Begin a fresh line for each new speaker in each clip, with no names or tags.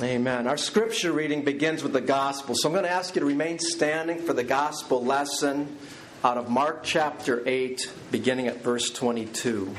Amen. Our scripture reading begins with the gospel. So I'm going to ask you to remain standing for the gospel lesson out of Mark chapter 8, beginning at verse 22.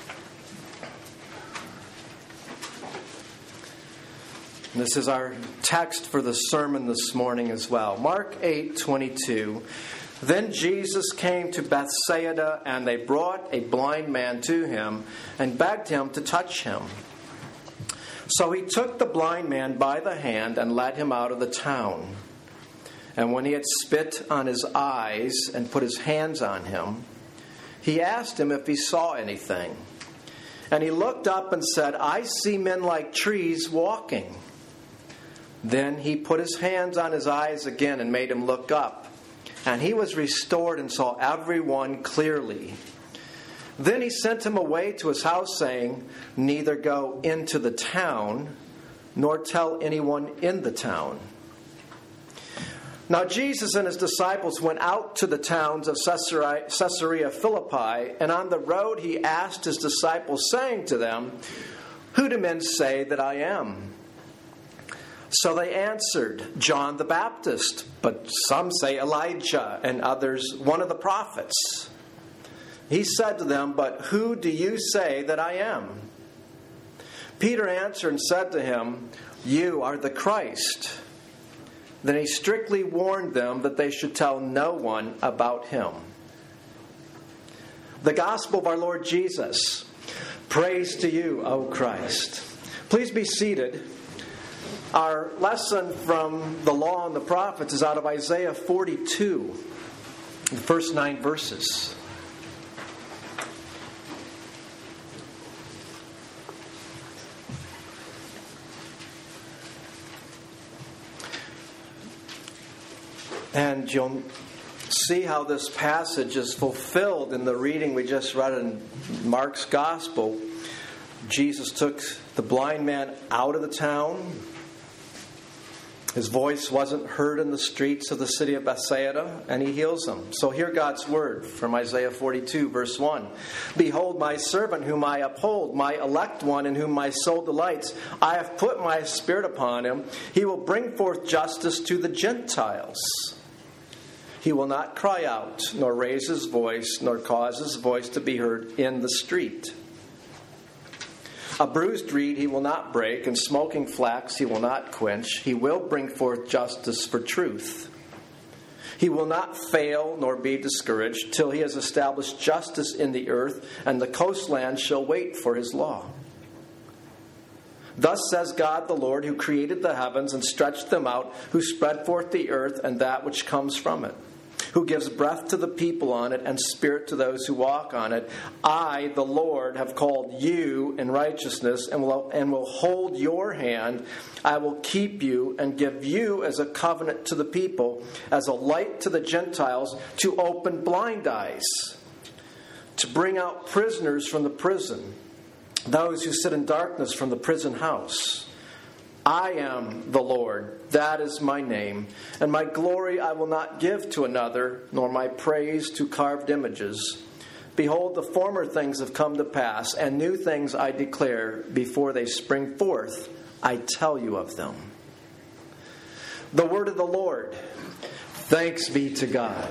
This is our text for the sermon this morning as well. Mark 8:22. Then Jesus came to Bethsaida, and they brought a blind man to him and begged him to touch him. So he took the blind man by the hand and led him out of the town. And when he had spit on his eyes and put his hands on him, he asked him if he saw anything. And he looked up and said, "I see men like trees walking." Then he put his hands on his eyes again and made him look up. And he was restored and saw everyone clearly. Then he sent him away to his house, saying, "Neither go into the town, nor tell anyone in the town." Now Jesus and his disciples went out to the towns of Caesarea Philippi, and on the road he asked his disciples, saying to them, "Who do men say that I am?" So they answered, "John the Baptist, but some say Elijah, and others one of the prophets." He said to them, "But who do you say that I am?" Peter answered and said to him, "You are the Christ." Then he strictly warned them that they should tell no one about him. The gospel of our Lord Jesus. Praise to you, O Christ. Please be seated. Our lesson from the law and the prophets is out of Isaiah 42, the first 9 verses. And you'll see how this passage is fulfilled in the reading we just read in Mark's Gospel. Jesus took the blind man out of the town. His voice wasn't heard in the streets of the city of Bethsaida, and he heals him. So hear God's word from Isaiah 42, verse 1. "Behold my servant whom I uphold, my elect one in whom my soul delights. I have put my spirit upon him. He will bring forth justice to the Gentiles. He will not cry out, nor raise his voice, nor cause his voice to be heard in the street. A bruised reed he will not break, and smoking flax he will not quench. He will bring forth justice for truth. He will not fail nor be discouraged till he has established justice in the earth, and the coastland shall wait for his law. Thus says God the Lord, who created the heavens and stretched them out, who spread forth the earth and that which comes from it, who gives breath to the people on it and spirit to those who walk on it. I, the Lord, have called you in righteousness and will hold your hand. I will keep you and give you as a covenant to the people, as a light to the Gentiles, to open blind eyes, to bring out prisoners from the prison, those who sit in darkness from the prison house. I am the Lord, that is my name, and my glory I will not give to another, nor my praise to carved images. Behold, the former things have come to pass, and new things I declare before they spring forth. I tell you of them." The word of the Lord. Thanks be to God.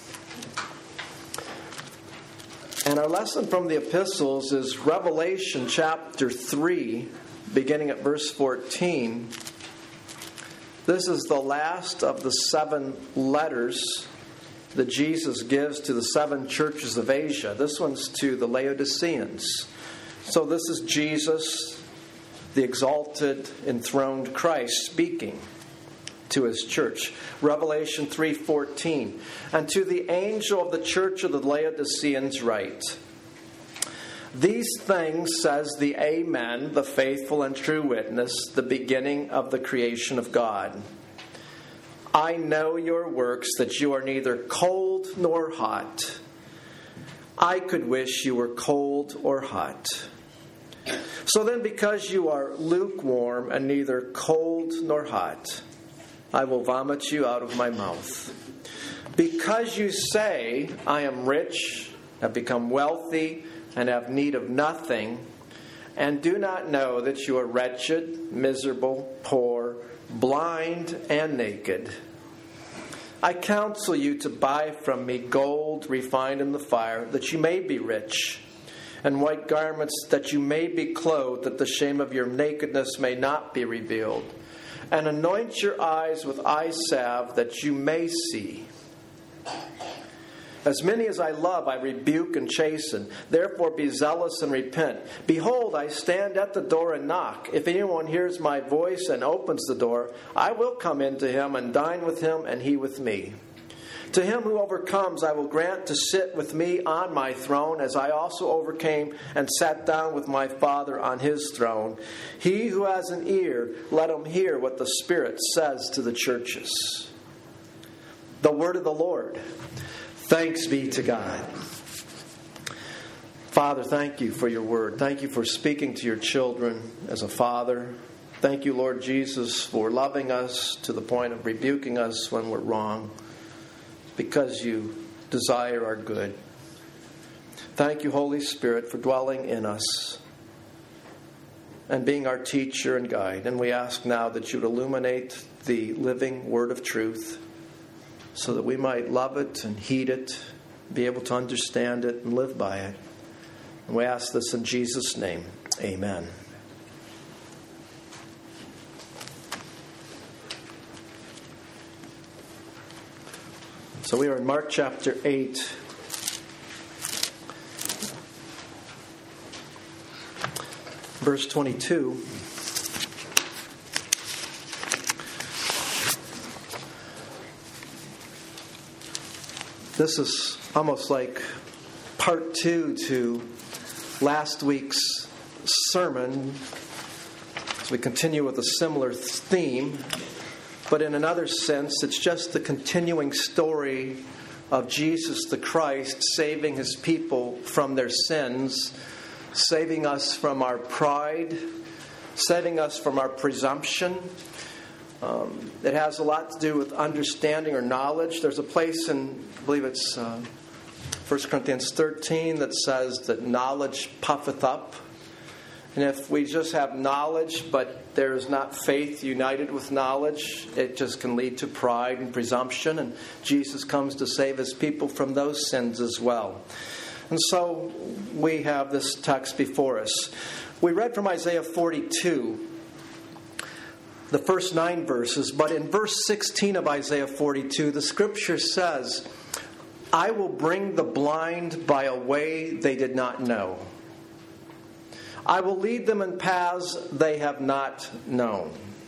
And our lesson from the epistles is Revelation chapter 3, beginning at verse 14. This is the last of the 7 letters that Jesus gives to the 7 churches of Asia. This one's to the Laodiceans. So this is Jesus, the exalted, enthroned Christ, speaking to his church. Revelation 3:14. "And to the angel of the church of the Laodiceans write, These things says the Amen, the faithful and true witness, the beginning of the creation of God. I know your works, that you are neither cold nor hot. I could wish you were cold or hot. So then, because you are lukewarm and neither cold nor hot, I will vomit you out of my mouth. Because you say, I am rich, have become wealthy, and have need of nothing, and do not know that you are wretched, miserable, poor, blind, and naked. I counsel you to buy from me gold refined in the fire, that you may be rich, and white garments, that you may be clothed, that the shame of your nakedness may not be revealed. And anoint your eyes with eye salve, that you may see. As many as I love, I rebuke and chasten. Therefore be zealous and repent. Behold, I stand at the door and knock. If anyone hears my voice and opens the door, I will come into him and dine with him, and he with me. To him who overcomes, I will grant to sit with me on my throne, as I also overcame and sat down with my Father on his throne. He who has an ear, let him hear what the Spirit says to the churches. The word of the Lord. Thanks be to God. Father, thank you for your word. Thank you for speaking to your children as a father. Thank you, Lord Jesus, for loving us to the point of rebuking us when we're wrong, because you desire our good. Thank you, Holy Spirit, for dwelling in us and being our teacher and guide. And we ask now that you'd illuminate the living word of truth, so that we might love it and heed it, be able to understand it and live by it. And we ask this in Jesus' name. Amen. So we are in Mark chapter 8. Verse 22. This is almost like part 2 to last week's sermon, as we continue with a similar theme. But in another sense, it's just the continuing story of Jesus the Christ saving his people from their sins, saving us from our pride, saving us from our presumption. It has a lot to do with understanding or knowledge. There's a place in, I believe it's 1 Corinthians 13, that says that knowledge puffeth up. And if we just have knowledge, but there is not faith united with knowledge, it just can lead to pride and presumption. And Jesus comes to save his people from those sins as well. And so we have this text before us. We read from Isaiah 42, the first 9 verses, but in verse 16 of Isaiah 42, the scripture says, I will bring the blind by a way they did not know. I will lead them in paths they have not known.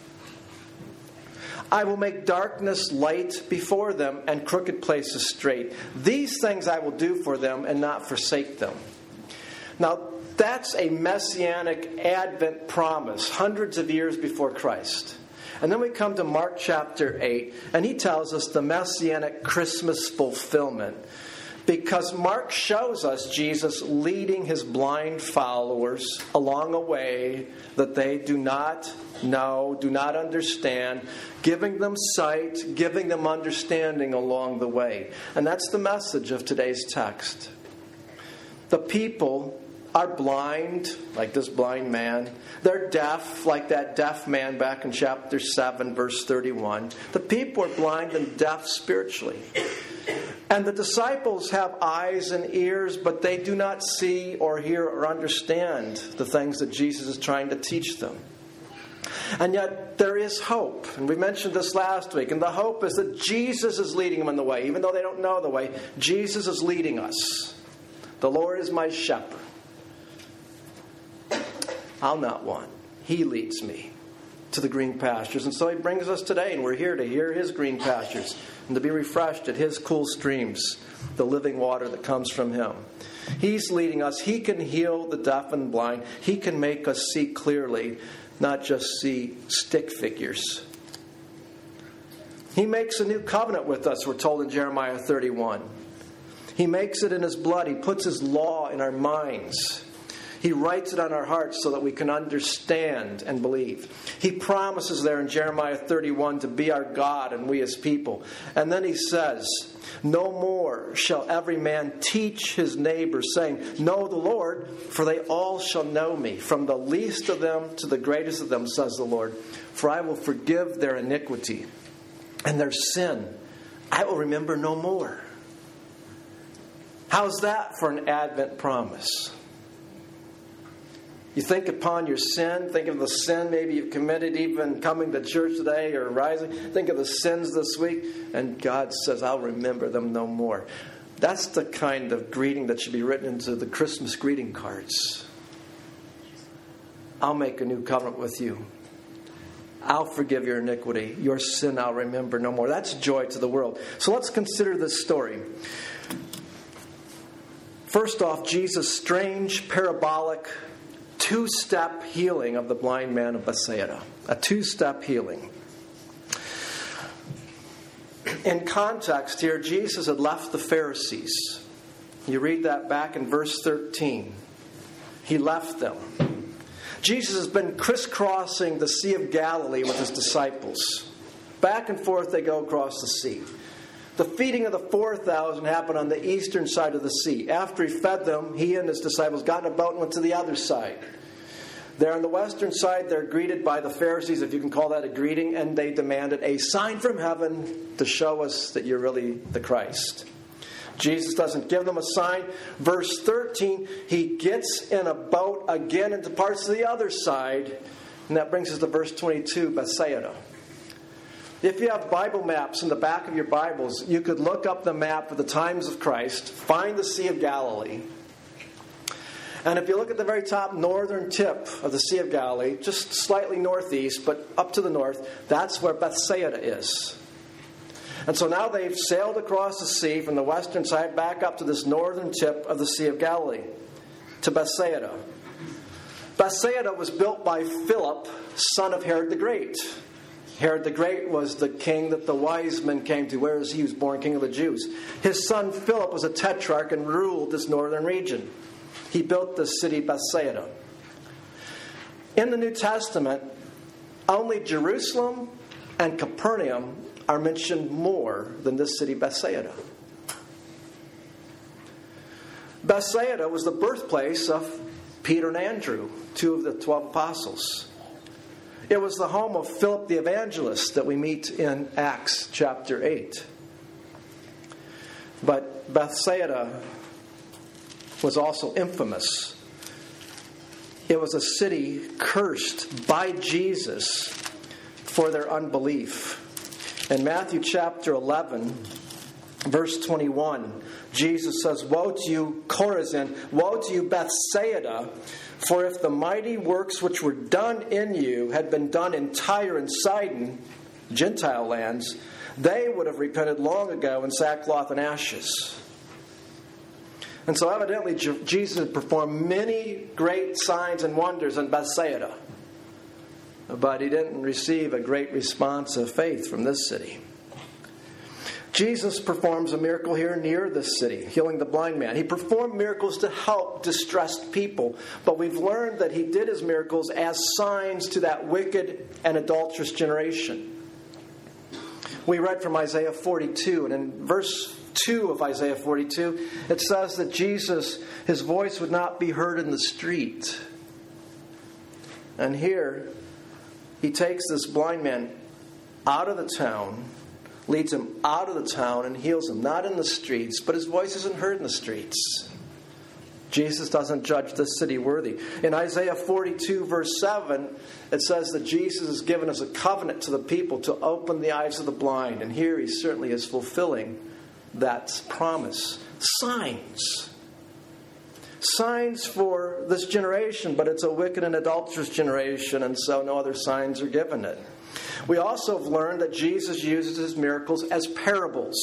I will make darkness light before them and crooked places straight. These things I will do for them and not forsake them. Now, that's a messianic Advent promise, hundreds of years before Christ. And then we come to Mark chapter 8, and he tells us the messianic Christmas fulfillment. Because Mark shows us Jesus leading his blind followers along a way that they do not know, do not understand, giving them sight, giving them understanding along the way. And that's the message of today's text. The people are blind, like this blind man. They're deaf, like that deaf man back in chapter 7, verse 31. The people are blind and deaf spiritually. And the disciples have eyes and ears, but they do not see or hear or understand the things that Jesus is trying to teach them. And yet there is hope. And we mentioned this last week. And the hope is that Jesus is leading them in the way. Even though they don't know the way, Jesus is leading us. The Lord is my shepherd. I'll not want. He leads me to the green pastures. And so he brings us today, and we're here to hear his green pastures and to be refreshed at his cool streams, the living water that comes from him. He's leading us. He can heal the deaf and blind. He can make us see clearly, not just see stick figures. He makes a new covenant with us, we're told in Jeremiah 31. He makes it in his blood. He puts his law in our minds. He writes it on our hearts so that we can understand and believe. He promises there in Jeremiah 31 to be our God and we his people. And then he says, no more shall every man teach his neighbor, saying, know the Lord, for they all shall know me, from the least of them to the greatest of them, says the Lord. For I will forgive their iniquity and their sin I will remember no more. How's that for an Advent promise? You think upon your sin, think of the sin maybe you've committed even coming to church today or rising. Think of the sins this week, and God says, I'll remember them no more. That's the kind of greeting that should be written into the Christmas greeting cards. I'll make a new covenant with you. I'll forgive your iniquity. Your sin I'll remember no more. That's joy to the world. So let's consider this story. First off, Jesus' strange, parabolic, two-step healing of the blind man of Bethsaida. A two-step healing. In context here, Jesus had left the Pharisees. You read that back in verse 13. He left them. Jesus has been crisscrossing the Sea of Galilee with his disciples. Back and forth they go across the sea. The feeding of the 4,000 happened on the eastern side of the sea. After he fed them, he and his disciples got in a boat and went to the other side. There on the western side, they're greeted by the Pharisees, if you can call that a greeting, and they demanded a sign from heaven to show us that you're really the Christ. Jesus doesn't give them a sign. Verse 13, he gets in a boat again into parts of the other side, and that brings us to verse 22, Bethsaida. If you have Bible maps in the back of your Bibles, you could look up the map of the times of Christ, find the Sea of Galilee. And if you look at the very top northern tip of the Sea of Galilee, just slightly northeast, but up to the north, that's where Bethsaida is. And so now they've sailed across the sea from the western side back up to this northern tip of the Sea of Galilee, to Bethsaida. Bethsaida was built by Philip, son of Herod the Great. Herod the Great was the king that the wise men came to, whereas he was born king of the Jews. His son Philip was a tetrarch and ruled this northern region. He built the city Bethsaida. In the New Testament, only Jerusalem and Capernaum are mentioned more than this city Bethsaida. Bethsaida was the birthplace of Peter and Andrew, two of the 12 apostles. It was the home of Philip the evangelist that we meet in Acts chapter 8. But Bethsaida was also infamous. It was a city cursed by Jesus for their unbelief. In Matthew chapter 11, verse 21, Jesus says, woe to you, Chorazin, woe to you, Bethsaida, for if the mighty works which were done in you had been done in Tyre and Sidon, Gentile lands, they would have repented long ago in sackcloth and ashes. And so evidently Jesus had performed many great signs and wonders in Bethsaida. But he didn't receive a great response of faith from this city. Jesus performs a miracle here near this city, healing the blind man. He performed miracles to help distressed people. But we've learned that he did his miracles as signs to that wicked and adulterous generation. We read from Isaiah 42, and in verse 2 of Isaiah 42, it says that Jesus, his voice would not be heard in the street. And here, he takes this blind man out of the town, leads him out of the town and heals him. Not in the streets, but his voice isn't heard in the streets. Jesus doesn't judge this city worthy. In Isaiah 42 verse 7, it says that Jesus has given us a covenant to the people to open the eyes of the blind. And here he certainly is fulfilling that promise. Signs. Signs for this generation, but it's a wicked and adulterous generation, and so no other signs are given it. We also have learned that Jesus uses his miracles as parables.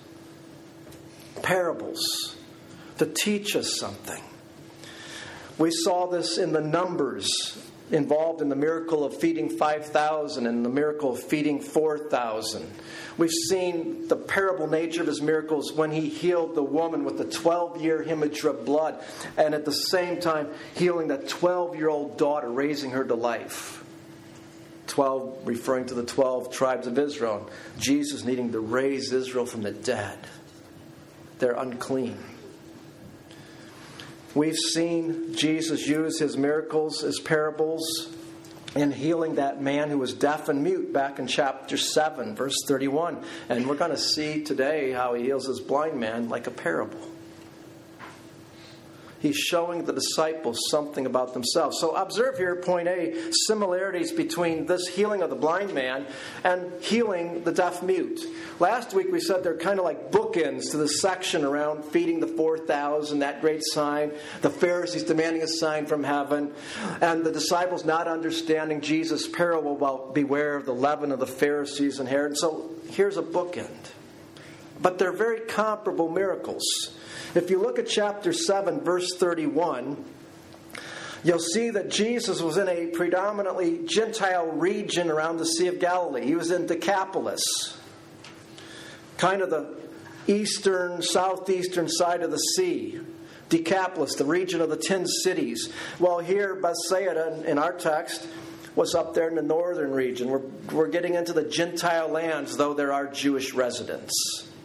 Parables. To teach us something. We saw this in the Numbers involved in the miracle of feeding 5,000 and the miracle of feeding 4,000. We've seen the parable nature of his miracles when he healed the woman with the 12-year hemorrhage of blood, and at the same time healing that 12-year-old daughter, raising her to life. 12 referring to the 12 tribes of Israel. Jesus needing to raise Israel from the dead. They're unclean. We've seen Jesus use his miracles, his parables, in healing that man who was deaf and mute back in chapter 7, verse 31. And we're going to see today how he heals this blind man like a parable. He's showing the disciples something about themselves. So observe here, point A, similarities between this healing of the blind man and healing the deaf mute. Last week we said they're kind of like bookends to the section around feeding the 4,000, that great sign, the Pharisees demanding a sign from heaven, and the disciples not understanding Jesus' parable about beware of the leaven of the Pharisees and Herod. So here's a bookend. But they're very comparable miracles. If you look at chapter 7, verse 31, you'll see that Jesus was in a predominantly Gentile region around the Sea of Galilee. He was in Decapolis, kind of the eastern, southeastern side of the sea. Decapolis, the region of the 10 cities. Well, here, Bethsaida, in our text, was up there in the northern region. We're getting into the Gentile lands, though there are Jewish residents.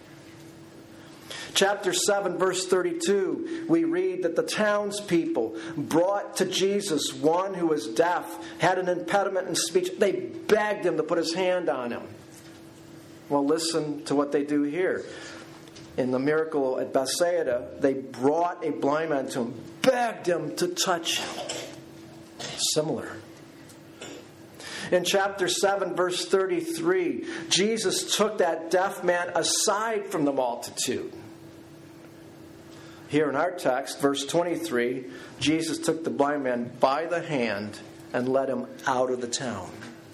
Chapter 7, verse 32, we read that the townspeople brought to Jesus one who was deaf, had an impediment in speech. They begged him to put his hand on him. Well, listen to what they do here. In the miracle at Bethsaida, they brought a blind man to him, begged him to touch him. Similar. In chapter 7, verse 33, Jesus took that deaf man aside from the multitude. Here in our text, verse 23, Jesus took the blind man by the hand and led him out of the town.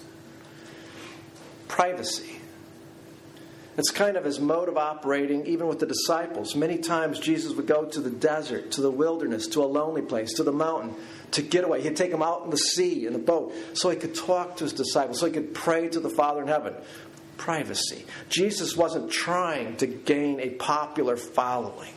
Privacy. It's kind of his mode of operating, even with the disciples. Many times Jesus would go to the desert, to the wilderness, to a lonely place, to the mountain, to get away. He'd take them out in the sea, in the boat, so he could talk to his disciples, so he could pray to the Father in heaven. Privacy. Jesus wasn't trying to gain a popular following.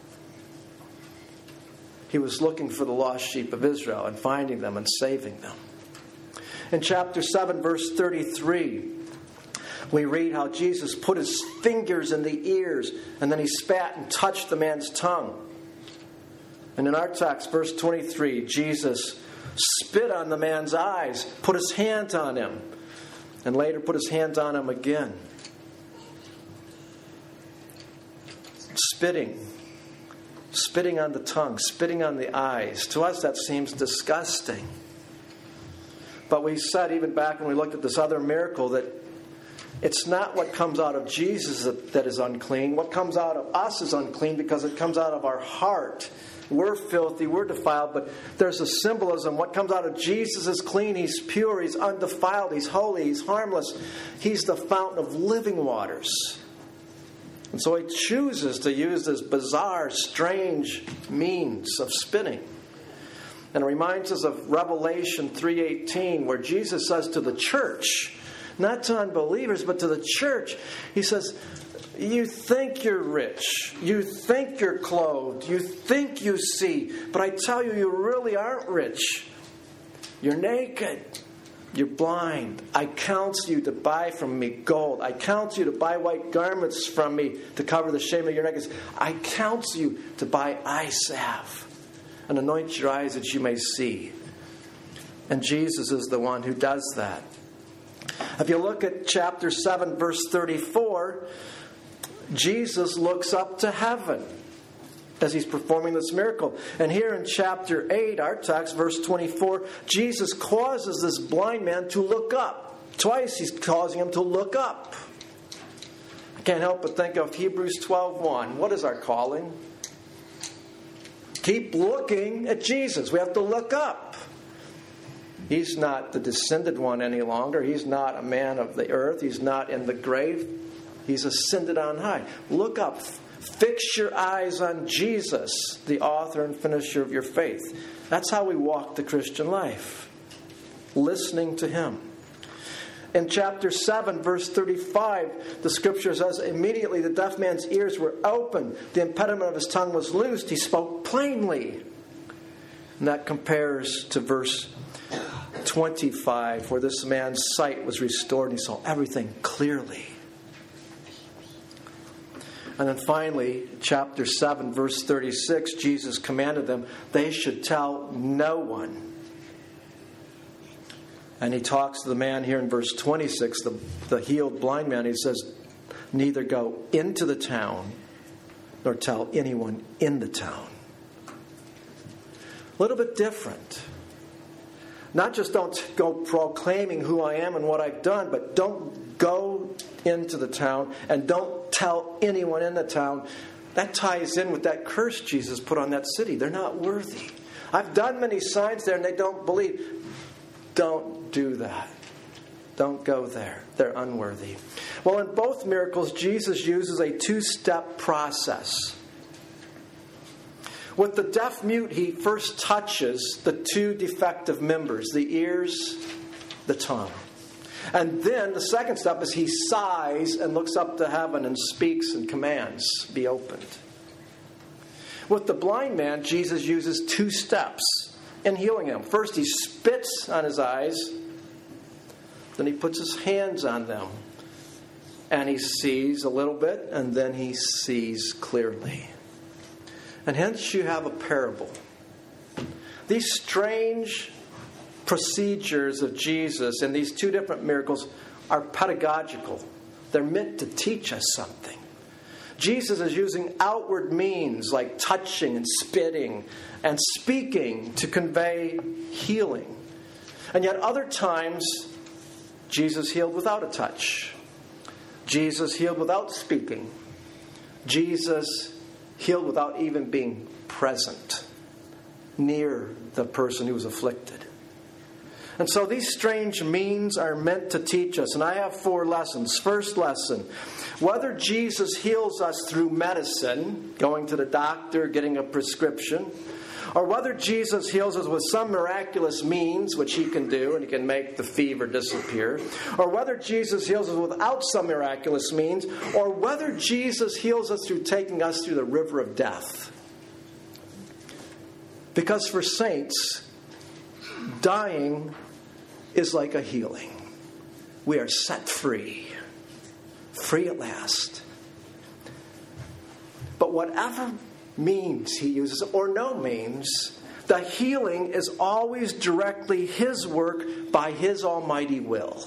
He was looking for the lost sheep of Israel and finding them and saving them. In chapter 7, verse 33, we read how Jesus put his fingers in the ears and then he spat and touched the man's tongue. And in our text, verse 23, Jesus spit on the man's eyes, put his hand on him, and later put his hand on him again. Spitting on the tongue, spitting on the eyes. To us, that seems disgusting. But we said, even back when we looked at this other miracle, that it's not what comes out of Jesus that is unclean. What comes out of us is unclean because it comes out of our heart. We're filthy, we're defiled, but there's a symbolism. What comes out of Jesus is clean, he's pure, he's undefiled, he's holy, he's harmless. He's the fountain of living waters. And so he chooses to use this bizarre, strange means of spitting. And it reminds us of Revelation 3:18, where Jesus says to the church, not to unbelievers, but to the church, he says, you think you're rich, you think you're clothed, you think you see, but I tell you, you really aren't rich. You're naked. You're blind. I counsel you to buy from me gold. I counsel you to buy white garments from me to cover the shame of your nakedness. I counsel you to buy eye salve and anoint your eyes that you may see. And Jesus is the one who does that. If you look at chapter 7, verse 34, Jesus looks up to heaven as he's performing this miracle. And here in chapter 8, our text, verse 24, Jesus causes this blind man to look up. Twice he's causing him to look up. I can't help but think of Hebrews 12:1. What is our calling? Keep looking at Jesus. We have to look up. He's not the descended one any longer. He's not a man of the earth. He's not in the grave. He's ascended on high. Look up. Fix your eyes on Jesus, the author and finisher of your faith. That's how we walk the Christian life. listening to him. In chapter 7, verse 35, the scripture says, immediately the deaf man's ears were opened, the impediment of his tongue was loosed, he spoke plainly. And that compares to verse 25, where this man's sight was restored and he saw everything clearly. And then finally, chapter 7, verse 36, Jesus commanded them they should tell no one. And he talks to the man here in verse 26, the healed blind man. He says, neither go into the town nor tell anyone in the town. A little bit different. Not just don't go proclaiming who I am and what I've done, but don't go into the town and don't tell anyone in the town. That ties in with that curse Jesus put on that city. They're not worthy. I've done many signs there and they don't believe. Don't do that. Don't go there. They're unworthy. Well, in both miracles, Jesus uses a two-step process. With the deaf mute, he first touches the two defective members, the ears, the tongue. And then the second step is he sighs and looks up to heaven and speaks and commands, be opened. With the blind man, Jesus uses two steps in healing him. First, he spits on his eyes. Then he puts his hands on them. And he sees a little bit, and then he sees clearly. And hence you have a parable. These strange procedures of Jesus in these two different miracles are pedagogical. They're meant to teach us something. Jesus is using outward means like touching and spitting and speaking to convey healing. And yet other times, Jesus healed without a touch. Jesus healed without speaking. Jesus healed without even being present near the person who was afflicted. And so these strange means are meant to teach us. And I have 4 lessons. First lesson, whether Jesus heals us through medicine, going to the doctor, getting a prescription, or whether Jesus heals us with some miraculous means, which he can do, and he can make the fever disappear, or whether Jesus heals us without some miraculous means, or whether Jesus heals us through taking us through the river of death. Because for saints, dying is like a healing. We are set free. Free at last. But whatever means he uses, or no means, the healing is always directly his work by his almighty will.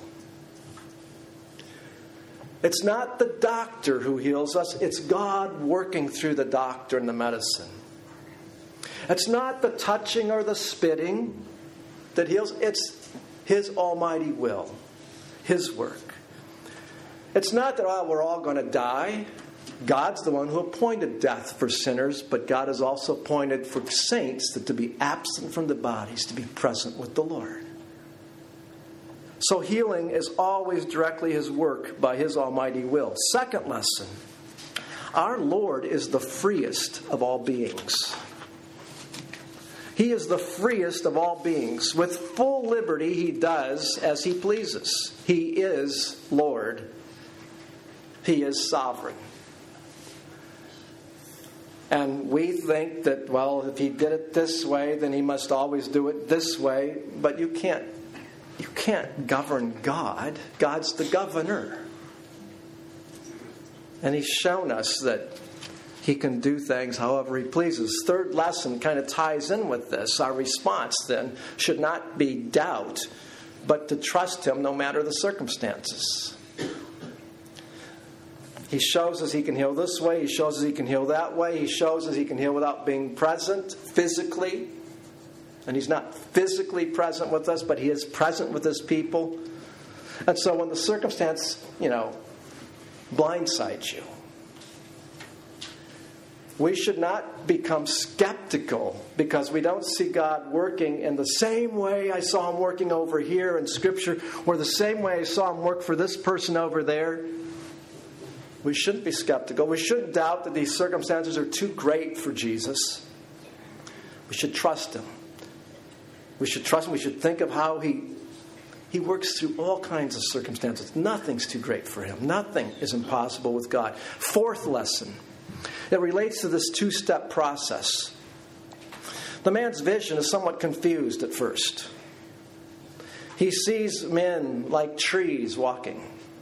It's not the doctor who heals us, it's God working through the doctor and the medicine. It's not the touching or the spitting that heals, it's his almighty will, his work. It's not that, we're all going to die. God's the one who appointed death for sinners, but God has also appointed for saints that to be absent from the bodies, to be present with the Lord. So healing is always directly his work by his almighty will. Second lesson, our Lord is the freest of all beings. He is the freest of all beings. With full liberty, he does as he pleases. He is Lord. He is sovereign. And we think that, well, if he did it this way, then he must always do it this way. But you can't govern God. God's the governor. And he's shown us that he can do things however he pleases. Third lesson kind of ties in with this. Our response then should not be doubt, but to trust him no matter the circumstances. He shows us he can heal this way. He shows us he can heal that way. He shows us he can heal without being present physically. And he's not physically present with us, but he is present with his people. And so when the circumstance, blindsides you, we should not become skeptical because we don't see God working in the same way I saw him working over here in Scripture, or the same way I saw him work for this person over there. We shouldn't be skeptical. We shouldn't doubt that these circumstances are too great for Jesus. We should trust him. We should trust him. We should think of how he He works through all kinds of circumstances. Nothing's too great for him. Nothing is impossible with God. Fourth lesson. It relates to this two-step process. The man's vision is somewhat confused at first. He sees men like trees walking.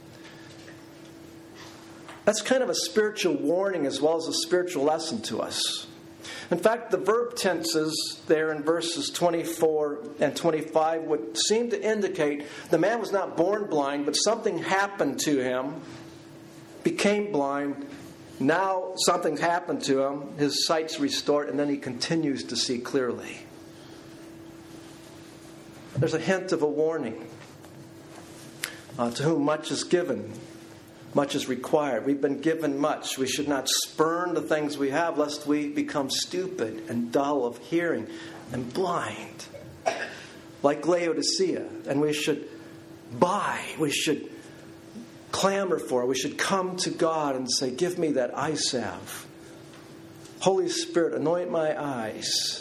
That's kind of a spiritual warning as well as a spiritual lesson to us. In fact, the verb tenses there in verses 24 and 25 would seem to indicate the man was not born blind, but something happened to him, became blind. Now something's happened to him, his sight's restored, and then he continues to see clearly. There's a hint of a warning. To whom much is given, much is required. We've been given much. We should not spurn the things we have, lest we become stupid and dull of hearing and blind, like Laodicea. And we should we should clamor for it. We should come to God and say, give me that eye salve. Holy Spirit, anoint my eyes.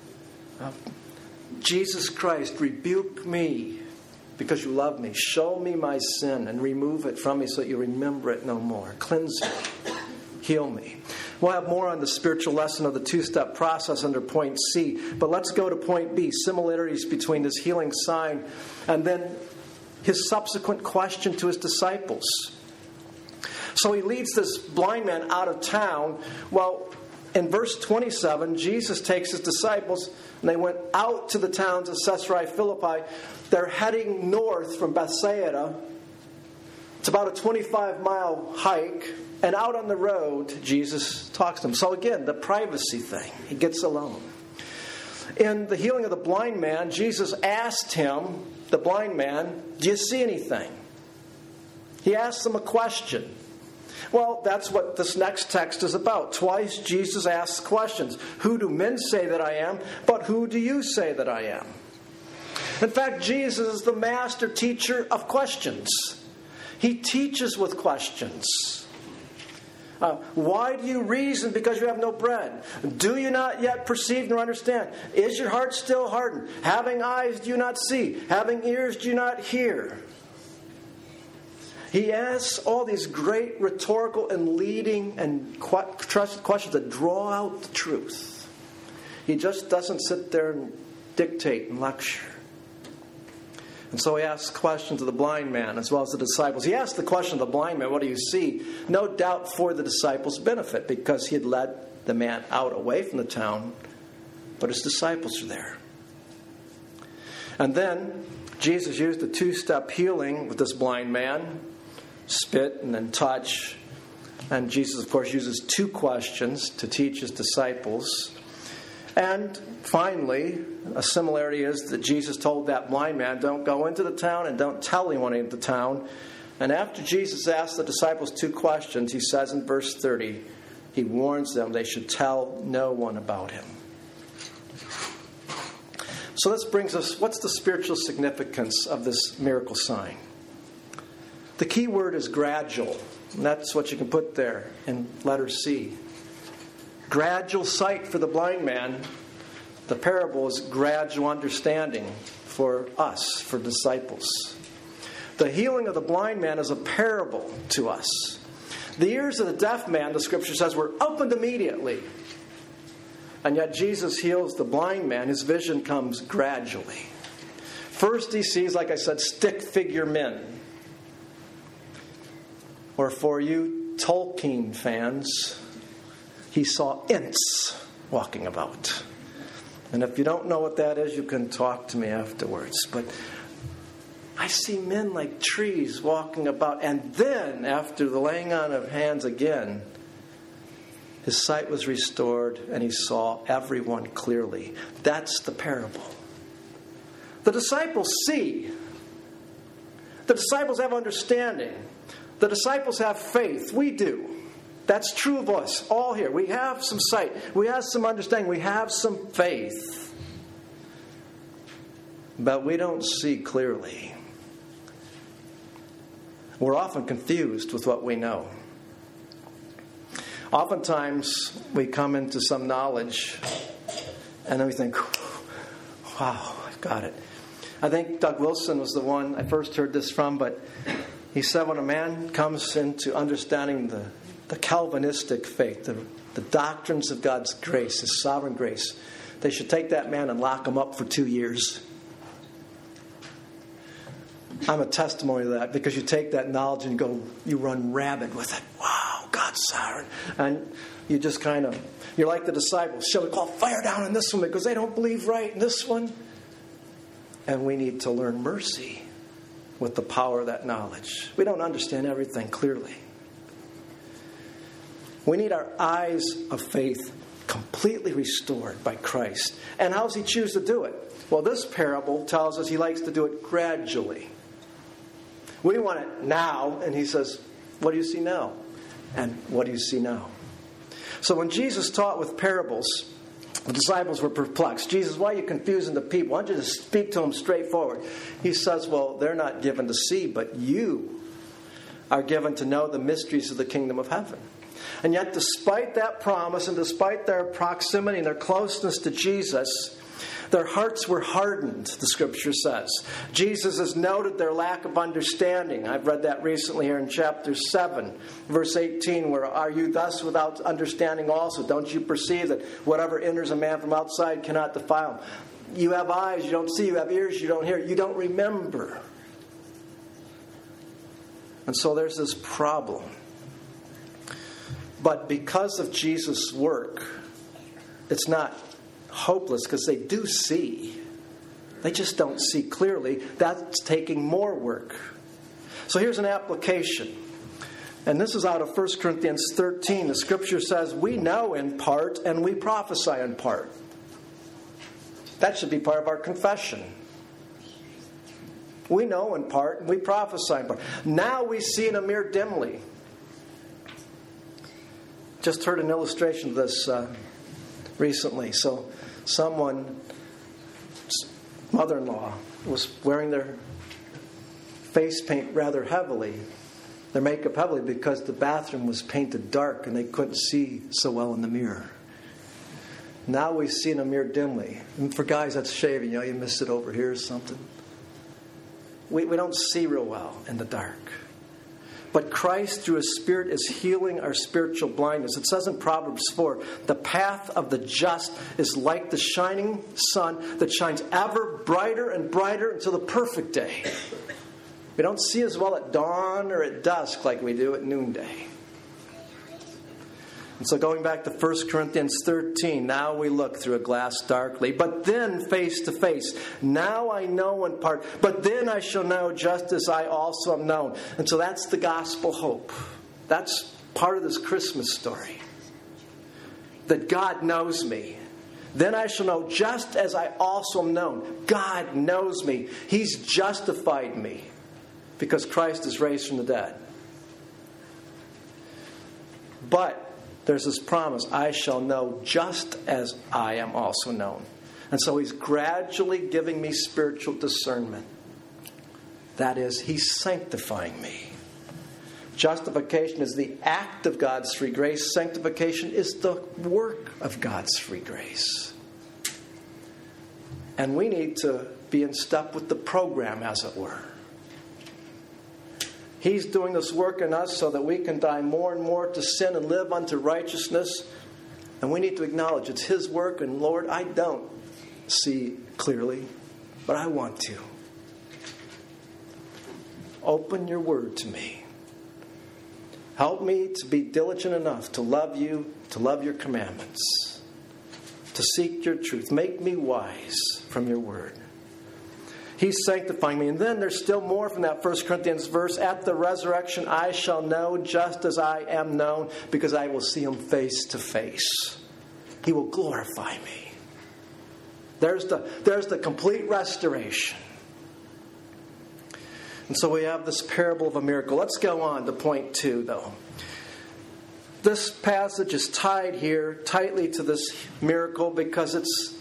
Jesus Christ, rebuke me because you love me. Show me my sin and remove it from me so that you remember it no more. Cleanse me. Heal me. We'll have more on the spiritual lesson of the two-step process under point C. But let's go to point B, similarities between this healing sign and then his subsequent question to his disciples. So he leads this blind man out of town. Well, in verse 27, Jesus takes his disciples and they went out to the towns of Caesarea Philippi. They're heading north from Bethsaida. It's about a 25-mile hike. And out on the road, Jesus talks to them. So again, the privacy thing. He gets alone. In the healing of the blind man, Jesus asked him, the blind man, do you see anything? He asked him a question. Well, that's what this next text is about. Twice Jesus asks questions. Who do men say that I am? But who do you say that I am? In fact, Jesus is the master teacher of questions. He teaches with questions. Why do you reason because you have no bread? Do you not yet perceive nor understand? Is your heart still hardened? Having eyes do you not see? Having ears do you not hear? He asks all these great rhetorical and leading and questions that draw out the truth. He just doesn't sit there and dictate and lecture. And so he asks questions of the blind man as well as the disciples. He asked the question of the blind man, what do you see? No doubt for the disciples' benefit because he had led the man out away from the town, but his disciples are there. And then Jesus used the two-step healing with this blind man, spit and then touch. And Jesus, of course, uses two questions to teach his disciples. And finally, a similarity is that Jesus told that blind man, don't go into the town and don't tell anyone in the town. And after Jesus asked the disciples two questions, he says in verse 30, he warns them they should tell no one about him. So this brings us, what's the spiritual significance of this miracle sign? The key word is gradual. And that's what you can put there in letter C. Gradual sight for the blind man. The parable is gradual understanding for us, for disciples. The healing of the blind man is a parable to us. The ears of the deaf man, the scripture says, were opened immediately. And yet Jesus heals the blind man. His vision comes gradually. First he sees, like I said, stick figure men. Or for you Tolkien fans, he saw Ents walking about. And if you don't know what that is, you can talk to me afterwards. But I see men like trees walking about. And then, after the laying on of hands again, his sight was restored and he saw everyone clearly. That's the parable. The disciples see. The disciples have understanding. The disciples have faith. We do. That's true of us all here. We have some sight. We have some understanding. We have some faith. But we don't see clearly. We're often confused with what we know. Oftentimes, we come into some knowledge and then we think, wow, I've got it. I think Doug Wilson was the one I first heard this from, but he said when a man comes into understanding the Calvinistic faith, the doctrines of God's grace, His sovereign grace, they should take that man and lock him up for 2 years. I'm a testimony to that, because you take that knowledge and you run rabid with it. Wow, God's sovereign. And you just you're like the disciples. Shall we call fire down on this one because they don't believe right in this one? And we need to learn mercy with the power of that knowledge. We don't understand everything clearly. We need our eyes of faith completely restored by Christ. And how does He choose to do it? Well, this parable tells us He likes to do it gradually. We want it now, and He says, what do you see now? And what do you see now? So when Jesus taught with parables, the disciples were perplexed. Jesus, why are you confusing the people? Why don't you just speak to them straightforward? He says, well, they're not given to see, but you are given to know the mysteries of the kingdom of heaven. And yet, despite that promise, and despite their proximity and their closeness to Jesus, their hearts were hardened, the Scripture says. Jesus has noted their lack of understanding. I've read that recently here in chapter 7, verse 18, where, are you thus without understanding also? Don't you perceive that whatever enters a man from outside cannot defile him? You have eyes, you don't see. You have ears, you don't hear. You don't remember. And so there's this problem. But because of Jesus' work, it's not hopeless, because they do see. They just don't see clearly. That's taking more work. So here's an application. And this is out of 1 Corinthians 13. The Scripture says, we know in part and we prophesy in part. That should be part of our confession. We know in part and we prophesy in part. Now we see in a mirror dimly. Just heard an illustration of this recently. So someone's mother-in-law was wearing their face paint rather heavily, their makeup heavily, because the bathroom was painted dark and they couldn't see so well in the mirror. Now we see in a mirror dimly. And for guys, that's shaving. You missed it over here or something. We don't see real well in the dark. But Christ, through His Spirit, is healing our spiritual blindness. It says in Proverbs 4, the path of the just is like the shining sun that shines ever brighter and brighter until the perfect day. We don't see as well at dawn or at dusk like we do at noonday. And so going back to 1 Corinthians 13, now we look through a glass darkly, but then face to face. Now I know in part, but then I shall know just as I also am known. And so that's the gospel hope. That's part of this Christmas story. That God knows me. Then I shall know just as I also am known. God knows me. He's justified me because Christ is raised from the dead. But there's this promise, I shall know just as I am also known. And so He's gradually giving me spiritual discernment. That is, He's sanctifying me. Justification is the act of God's free grace. Sanctification is the work of God's free grace. And we need to be in step with the program, as it were. He's doing this work in us so that we can die more and more to sin and live unto righteousness. And we need to acknowledge it's His work. And Lord, I don't see clearly, but I want to. Open your word to me. Help me to be diligent enough to love you, to love your commandments, to seek your truth. Make me wise from your word. He's sanctifying me. And then there's still more from that 1 Corinthians verse. At the resurrection I shall know just as I am known, because I will see Him face to face. He will glorify me. There's the complete restoration. And so we have this parable of a miracle. Let's go on to point 2, though. This passage is tied here tightly to this miracle because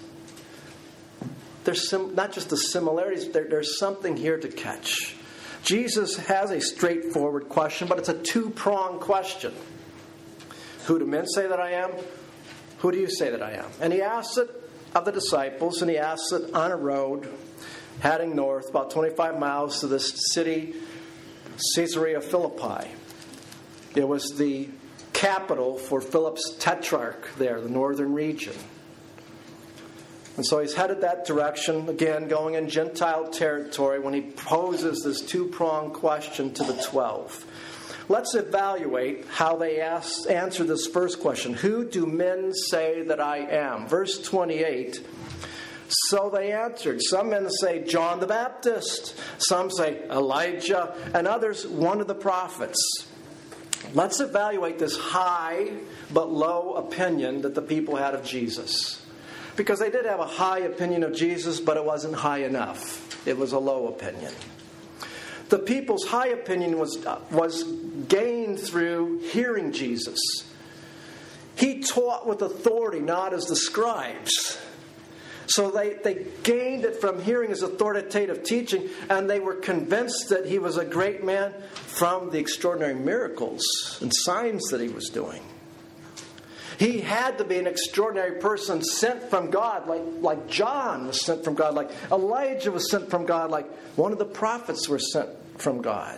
there's not just the similarities, there's something here to catch. Jesus has a straightforward question, but it's a two-pronged question. Who do men say that I am? Who do you say that I am? And He asks it of the disciples, and He asks it on a road heading north about 25 miles to this city, Caesarea Philippi. It was the capital for Philip's tetrarch there, the northern region. And so he's headed that direction, again, going in Gentile territory when he poses this two-pronged question to the 12. Let's evaluate how they answer this first question. Who do men say that I am? Verse 28. So they answered. Some men say John the Baptist. Some say Elijah. And others, one of the prophets. Let's evaluate this high but low opinion that the people had of Jesus. Because they did have a high opinion of Jesus, but it wasn't high enough. It was a low opinion. The people's high opinion was gained through hearing Jesus. He taught with authority, not as the scribes. So they gained it from hearing his authoritative teaching, and they were convinced that he was a great man from the extraordinary miracles and signs that he was doing. He had to be an extraordinary person sent from God, like John was sent from God, like Elijah was sent from God, like one of the prophets were sent from God.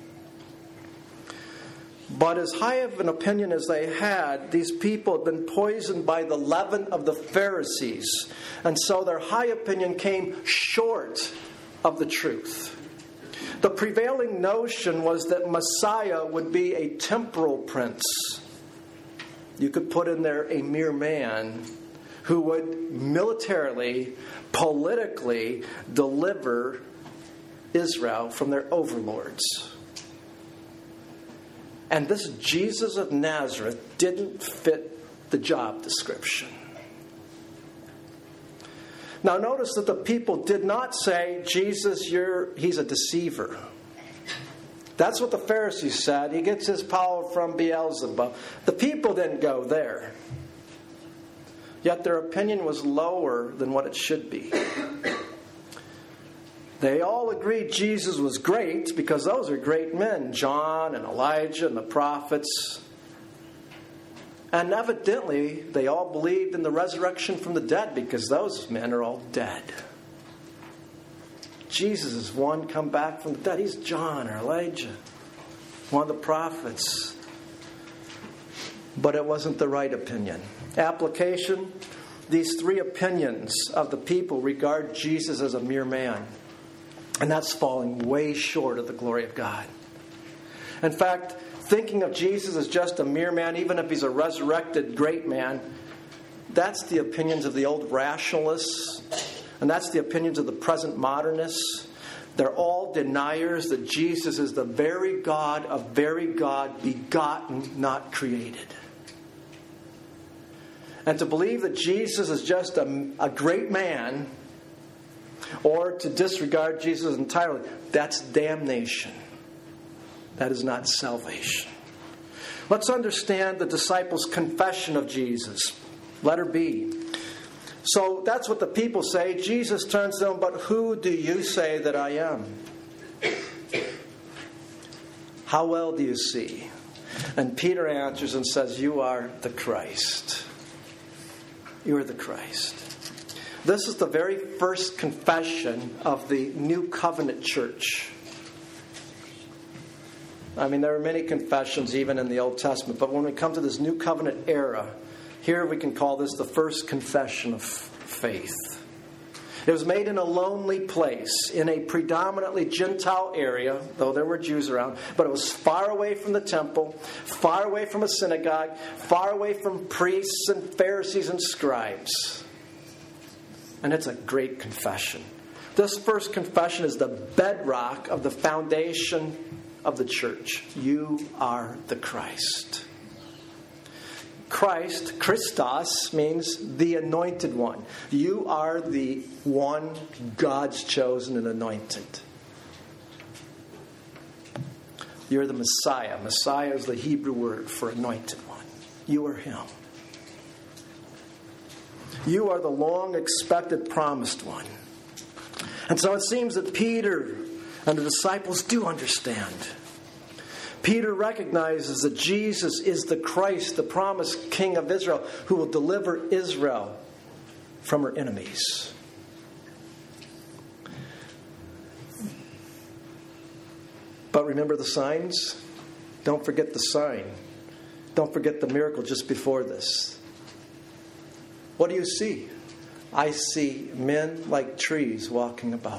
But as high of an opinion as they had, these people had been poisoned by the leaven of the Pharisees. And so their high opinion came short of the truth. The prevailing notion was that Messiah would be a temporal prince. You could put in there a mere man who would militarily, politically deliver Israel from their overlords. And this Jesus of Nazareth didn't fit the job description. Now notice that the people did not say, Jesus, he's a deceiver. That's what the Pharisees said. He gets his power from Beelzebub. The people didn't go there. Yet their opinion was lower than what it should be. They all agreed Jesus was great because those are great men. John and Elijah and the prophets. And evidently, they all believed in the resurrection from the dead because those men are all dead. Jesus is one come back from the dead. He's John or Elijah, one of the prophets. But it wasn't the right opinion. Application: these three opinions of the people regard Jesus as a mere man. And that's falling way short of the glory of God. In fact, thinking of Jesus as just a mere man, even if he's a resurrected great man, that's the opinions of the old rationalists, and that's the opinions of the present modernists. They're all deniers that Jesus is the very God of very God, begotten, not created. And to believe that Jesus is just a great man, or to disregard Jesus entirely, that's damnation. That is not salvation. Let's understand the disciples' confession of Jesus. Letter B. So that's what the people say. Jesus turns to them, but who do you say that I am? How well do you see? And Peter answers and says, you are the Christ. You are the Christ. This is the very first confession of the New Covenant church. I mean, there are many confessions even in the Old Testament, but when we come to this New Covenant era, here we can call this the first confession of faith. It was made in a lonely place, in a predominantly Gentile area, though there were Jews around, but it was far away from the temple, far away from a synagogue, far away from priests and Pharisees and scribes. And it's a great confession. This first confession is the bedrock of the foundation of the church. You are the Christ. Christ, Christos, means the anointed one. You are the one God's chosen and anointed. You're the Messiah. Messiah is the Hebrew word for anointed one. You are him. You are the long-expected promised one. And so it seems that Peter and the disciples do understand. Peter recognizes that Jesus is the Christ, the promised King of Israel, who will deliver Israel from her enemies. But remember the signs? Don't forget the sign. Don't forget the miracle just before this. What do you see? I see men like trees walking about.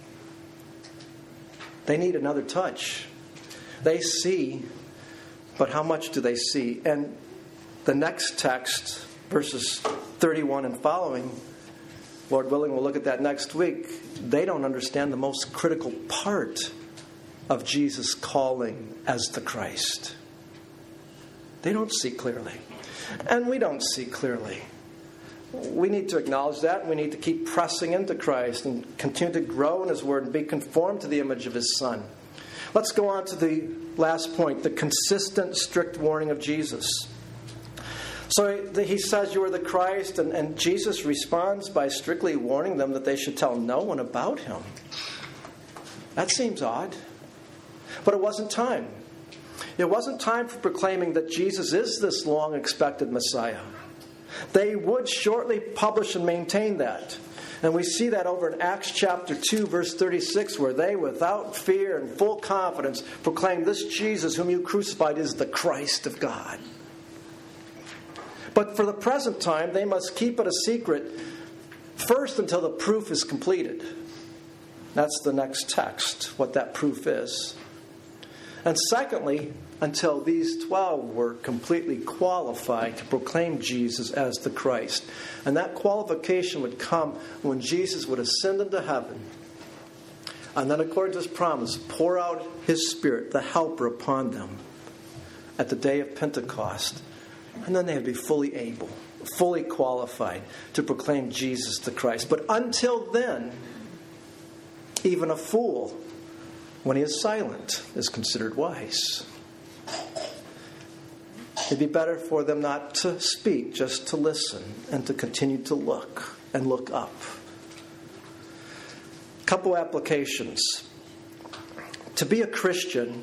They need another touch. They see, but how much do they see? And the next text, verses 31 and following, Lord willing, we'll look at that next week. They don't understand the most critical part of Jesus' calling as the Christ. They don't see clearly. And we don't see clearly. We need to acknowledge that. We need to keep pressing into Christ and continue to grow in His Word and be conformed to the image of His Son. Let's go on to the last point, the consistent, strict warning of Jesus. So He says, you are the Christ, and Jesus responds by strictly warning them that they should tell no one about Him. That seems odd. But it wasn't time. It wasn't time for proclaiming that Jesus is this long-expected Messiah. They would shortly publish and maintain that. And we see that over in Acts chapter 2, verse 36, where they, without fear and full confidence, proclaim this Jesus whom you crucified is the Christ of God. But for the present time, they must keep it a secret first until the proof is completed. That's the next text, what that proof is. And secondly, until these 12 were completely qualified to proclaim Jesus as the Christ. And that qualification would come when Jesus would ascend into heaven. And then, according to His promise, pour out His Spirit, the Helper, upon them at the day of Pentecost. And then they would be fully able, fully qualified to proclaim Jesus the Christ. But until then, even a fool, when he is silent, is considered wise. It'd be better for them not to speak, just to listen and to continue to look and look up. A couple applications. To be a Christian,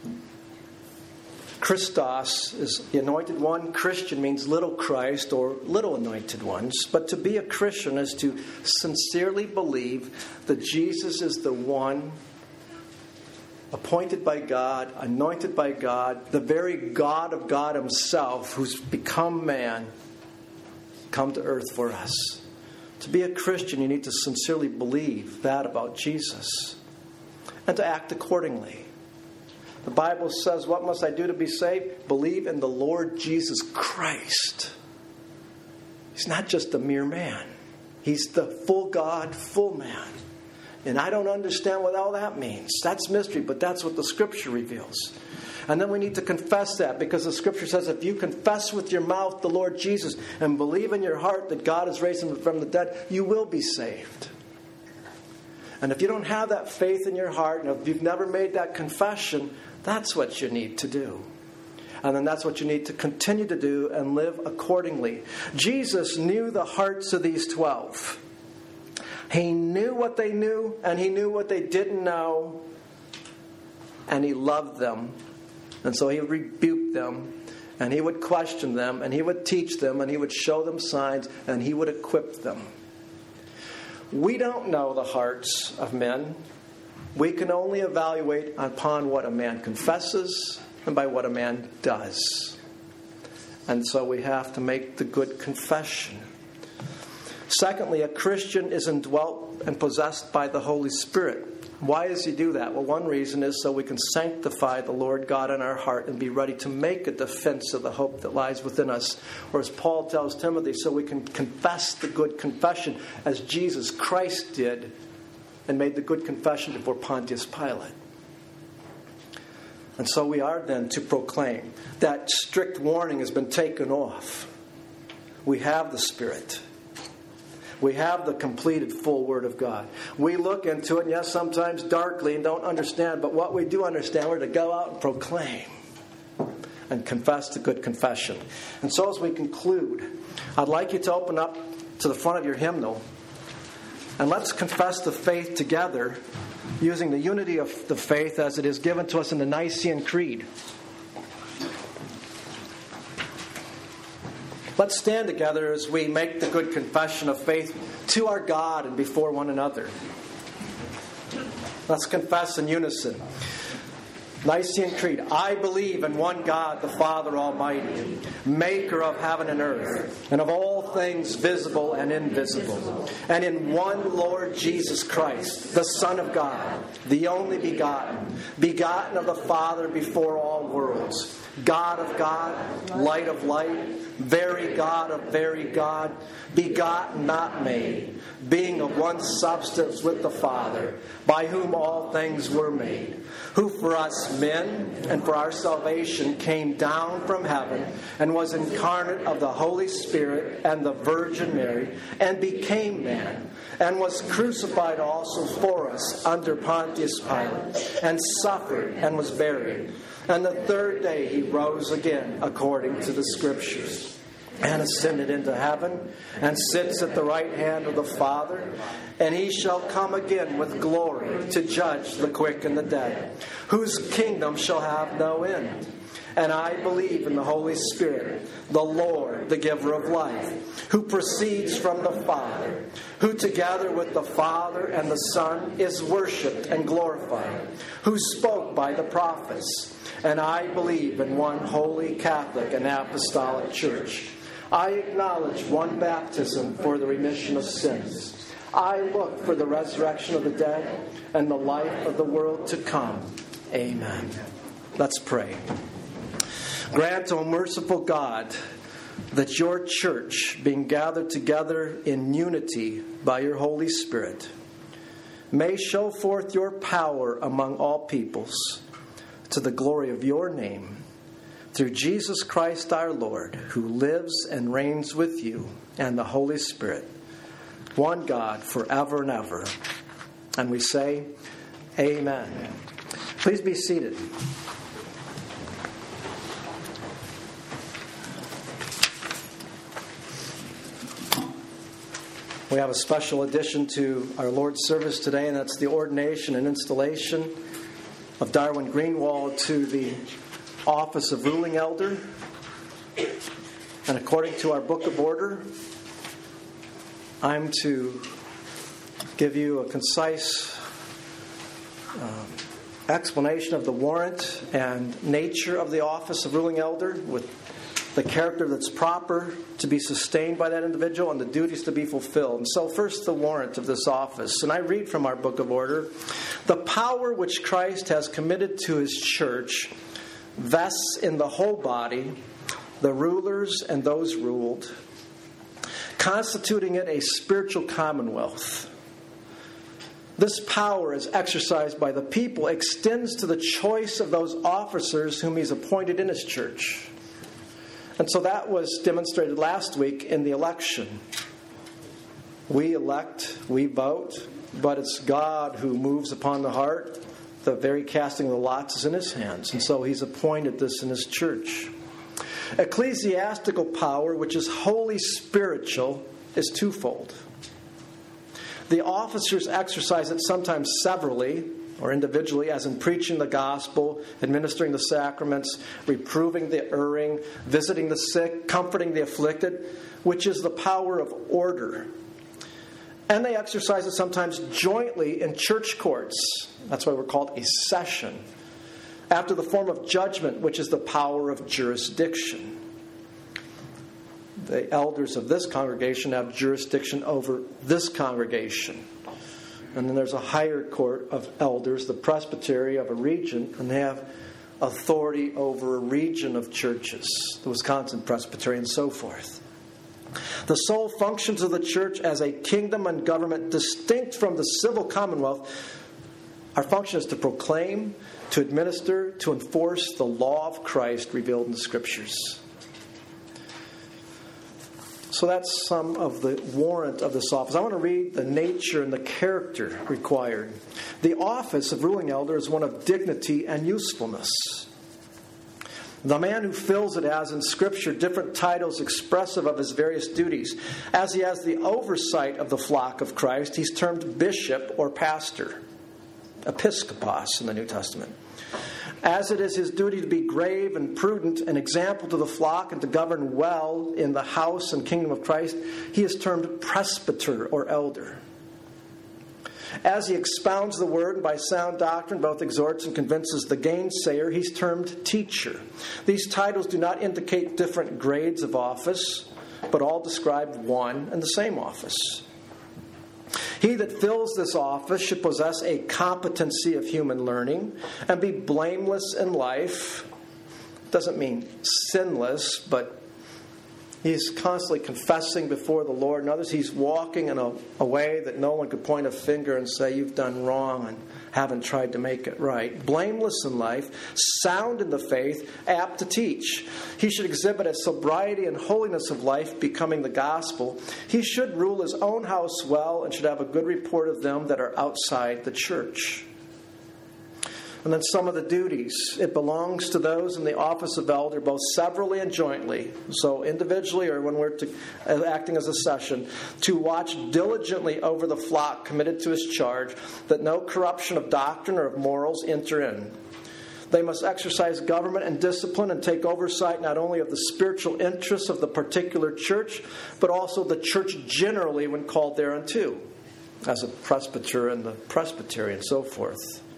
Christos is the anointed one. Christian means little Christ or little anointed ones. But to be a Christian is to sincerely believe that Jesus is the one appointed by God, anointed by God, the very God of God Himself, who's become man, come to earth for us. To be a Christian, you need to sincerely believe that about Jesus and to act accordingly. The Bible says, what must I do to be saved? Believe in the Lord Jesus Christ. He's not just a mere man. He's the full God, full man. And I don't understand what all that means. That's mystery, but that's what the Scripture reveals. And then we need to confess that, because the Scripture says if you confess with your mouth the Lord Jesus and believe in your heart that God has raised Him from the dead, you will be saved. And if you don't have that faith in your heart, and if you've never made that confession, that's what you need to do. And then that's what you need to continue to do and live accordingly. Jesus knew the hearts of these 12. He knew what they knew, and He knew what they didn't know, and He loved them. And so He would rebuke them, and He would question them, and He would teach them, and He would show them signs, and He would equip them. We don't know the hearts of men. We can only evaluate upon what a man confesses and by what a man does. And so we have to make the good confession. Secondly, a Christian is indwelt and possessed by the Holy Spirit. Why does he do that? Well, one reason is so we can sanctify the Lord God in our heart and be ready to make a defense of the hope that lies within us. Or as Paul tells Timothy, so we can confess the good confession as Jesus Christ did and made the good confession before Pontius Pilate. And so we are then to proclaim. That strict warning has been taken off. We have the Spirit. We have the completed full Word of God. We look into it, yes, sometimes darkly and don't understand, but what we do understand, we're to go out and proclaim and confess the good confession. And so as we conclude, I'd like you to open up to the front of your hymnal and let's confess the faith together using the unity of the faith as it is given to us in the Nicene Creed. Let's stand together as we make the good confession of faith to our God and before one another. Let's confess in unison. Nicene Creed. I believe in one God, the Father Almighty, maker of heaven and earth, and of all things visible and invisible, and in one Lord Jesus Christ, the Son of God, the only begotten, begotten of the Father before all worlds, God of God, light of light, very God of very God, begotten, not made, being of one substance with the Father, by whom all things were made, who for us men and for our salvation came down from heaven and was incarnate of the Holy Spirit and the Virgin Mary, and became man, and was crucified also for us under Pontius Pilate, and suffered and was buried. And the third day he rose again according to the Scriptures, and ascended into heaven, and sits at the right hand of the Father, and he shall come again with glory to judge the quick and the dead, whose kingdom shall have no end. And I believe in the Holy Spirit, the Lord, the giver of life, who proceeds from the Father, who together with the Father and the Son is worshipped and glorified, who spoke by the prophets. And I believe in one holy Catholic and Apostolic Church. I acknowledge one baptism for the remission of sins. I look for the resurrection of the dead and the life of the world to come. Amen. Let's pray. Grant, O merciful God, that your church, being gathered together in unity by your Holy Spirit, may show forth your power among all peoples to the glory of your name, through Jesus Christ our Lord, who lives and reigns with you and the Holy Spirit, one God, forever and ever. And we say, Amen. Please be seated. We have a special addition to our Lord's service today, and that's the ordination and installation of Darwin Greenwald to the office of ruling elder. And according to our book of order, I'm to give you a concise explanation of the warrant and nature of the office of ruling elder, with the character that's proper to be sustained by that individual and the duties to be fulfilled. And so first, the warrant of this office. And I read from our book of order: the power which Christ has committed to his church vests in the whole body, the rulers and those ruled, constituting it a spiritual commonwealth. This power, as exercised by the people, extends to the choice of those officers whom he's appointed in his church. And so that was demonstrated last week in the election. We elect, we vote, but it's God who moves upon the heart. The very casting of the lots is in his hands. And so he's appointed this in his church. Ecclesiastical power, which is wholly spiritual, is twofold. The officers exercise it sometimes severally or individually, as in preaching the gospel, administering the sacraments, reproving the erring, visiting the sick, comforting the afflicted, which is the power of order. And they exercise it sometimes jointly in church courts. That's why we're called a session. After the form of judgment, which is the power of jurisdiction. The elders of this congregation have jurisdiction over this congregation. And then there's a higher court of elders, the presbytery of a region, and they have authority over a region of churches, the Wisconsin Presbytery and so forth. The sole functions of the church as a kingdom and government distinct from the civil commonwealth, our function is to proclaim, to administer, to enforce the law of Christ revealed in the Scriptures. So that's some of the warrant of this office. I want to read the nature and the character required. The office of ruling elder is one of dignity and usefulness. The man who fills it has in Scripture different titles expressive of his various duties. As he has the oversight of the flock of Christ, he's termed bishop or pastor, episkopos in the New Testament. As it is his duty to be grave and prudent, an example to the flock, and to govern well in the house and kingdom of Christ, he is termed presbyter or elder. As he expounds the word and by sound doctrine both exhorts and convinces the gainsayer, he's termed teacher. These titles do not indicate different grades of office, but all describe one and the same office. He that fills this office should possess a competency of human learning and be blameless in life. Doesn't mean sinless, but he's constantly confessing before the Lord and others. He's walking in a way that no one could point a finger and say, you've done wrong and haven't tried to make it right. Blameless in life, sound in the faith, apt to teach. He should exhibit a sobriety and holiness of life becoming the gospel. He should rule his own house well and should have a good report of them that are outside the church. And then some of the duties. It belongs to those in the office of elder, both severally and jointly, so individually or when we're acting as a session, to watch diligently over the flock committed to his charge, that no corruption of doctrine or of morals enter in. They must exercise government and discipline and take oversight not only of the spiritual interests of the particular church, but also the church generally when called thereunto, as a presbyter and the presbytery and so forth.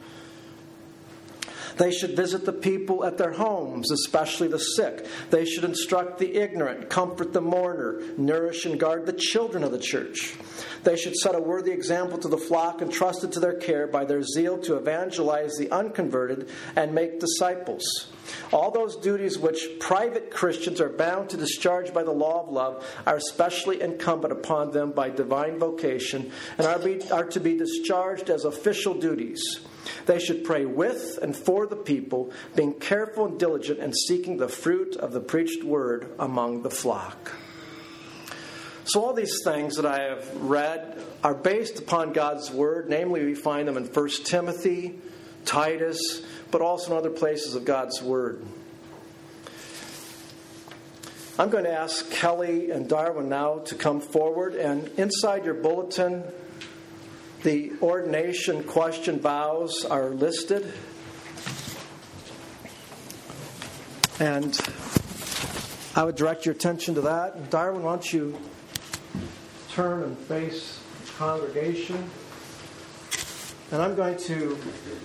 They should visit the people at their homes, especially the sick. They should instruct the ignorant, comfort the mourner, nourish and guard the children of the church. They should set a worthy example to the flock entrusted to their care by their zeal to evangelize the unconverted and make disciples. All those duties which private Christians are bound to discharge by the law of love are especially incumbent upon them by divine vocation and are to be discharged as official duties. They should pray with and for the people, being careful and diligent in seeking the fruit of the preached word among the flock. So all these things that I have read are based upon God's word. Namely, we find them in 1 Timothy, Titus, but also in other places of God's word. I'm going to ask Kelly and Darwin now to come forward, and inside your bulletin, the ordination question vows are listed. And I would direct your attention to that. Darwin, why don't you turn and face the congregation? And I'm going to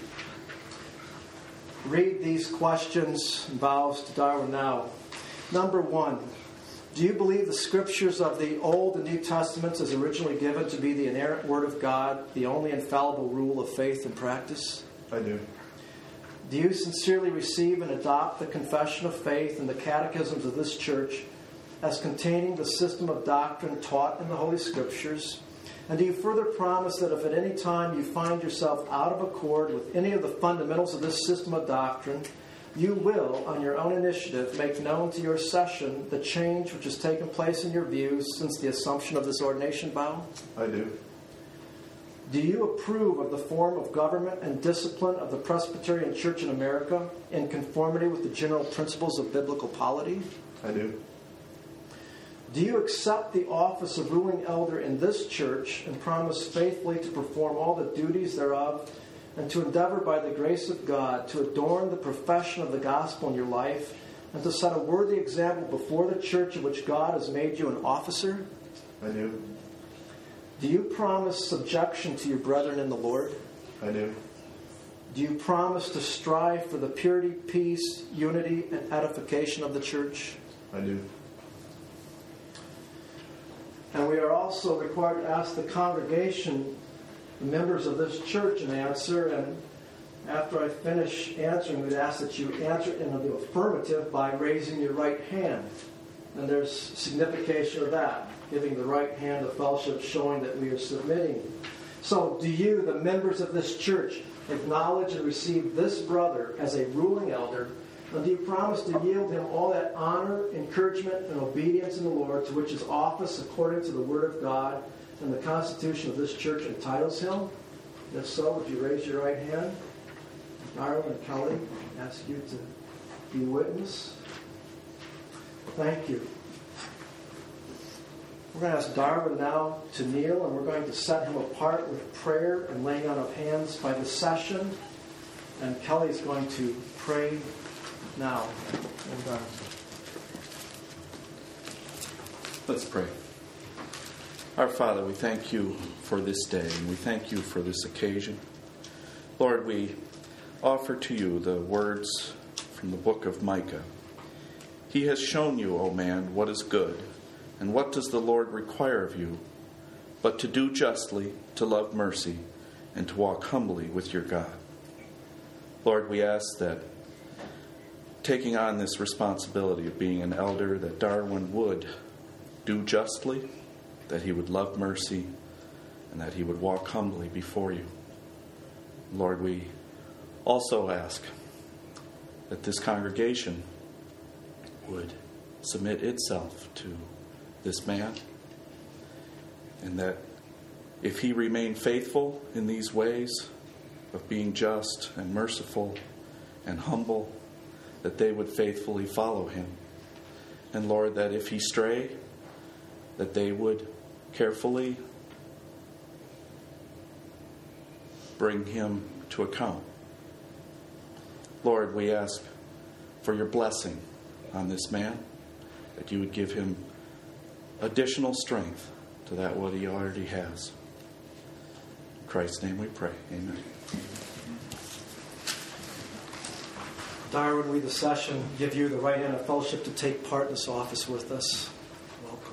read these questions and vows to Darwin now. Number 1. Do you believe the scriptures of the Old and New Testaments as originally given to be the inerrant Word of God, the only infallible rule of faith and practice?
I do.
Do you sincerely receive and adopt the confession of faith and the catechisms of this church as containing the system of doctrine taught in the Holy Scriptures? And do you further promise that if at any time you find yourself out of accord with any of the fundamentals of this system of doctrine, you will, on your own initiative, make known to your session the change which has taken place in your views since the assumption of this ordination vow?
I do.
Do you approve of the form of government and discipline of the Presbyterian Church in America in conformity with the general principles of biblical polity?
I do.
Do you accept the office of ruling elder in this church and promise faithfully to perform all the duties thereof and to endeavor by the grace of God to adorn the profession of the gospel in your life and to set a worthy example before the church in which God has made you an officer?
I do.
Do you promise subjection to your brethren in the Lord?
I do.
Do you promise to strive for the purity, peace, unity, and edification of the church?
I do.
And we are also required to ask the congregation, the members of this church, an answer. And after I finish answering, we'd ask that you answer in the affirmative by raising your right hand. And there's signification of that, giving the right hand of fellowship, showing that we are submitting. So, do you, the members of this church, acknowledge and receive this brother as a ruling elder? And do you promise to yield him all that honor, encouragement, and obedience in the Lord to which his office, according to the Word of God and the Constitution of this church, entitles him? If so, would you raise your right hand? Darwin and Kelly, I ask you to be witness. Thank you. We're going to ask Darwin now to kneel, and we're going to set him apart with prayer and laying on of hands by the session. And Kelly's going to pray now.
Let's pray.
Our Father, we thank you for this day, and we thank you for this occasion. Lord, we offer to you the words from the book of Micah. He has shown you, O man, what is good, and what does the Lord require of you, but to do justly, to love mercy, and to walk humbly with your God. Lord, we ask that, taking on this responsibility of being an elder, that Darwin would do justly, that he would love mercy, and that he would walk humbly before you. Lord, we also ask that this congregation would submit itself to this man, and that if he remained faithful in these ways of being just and merciful and humble, that they would faithfully follow him. And Lord, that if he stray, that they would carefully bring him to account. Lord, we ask for your blessing on this man, that you would give him additional strength to that what he already has. In Christ's name we pray. Amen.
Darwin, we, the session, give you the right hand of fellowship to take part in this office with us. Welcome.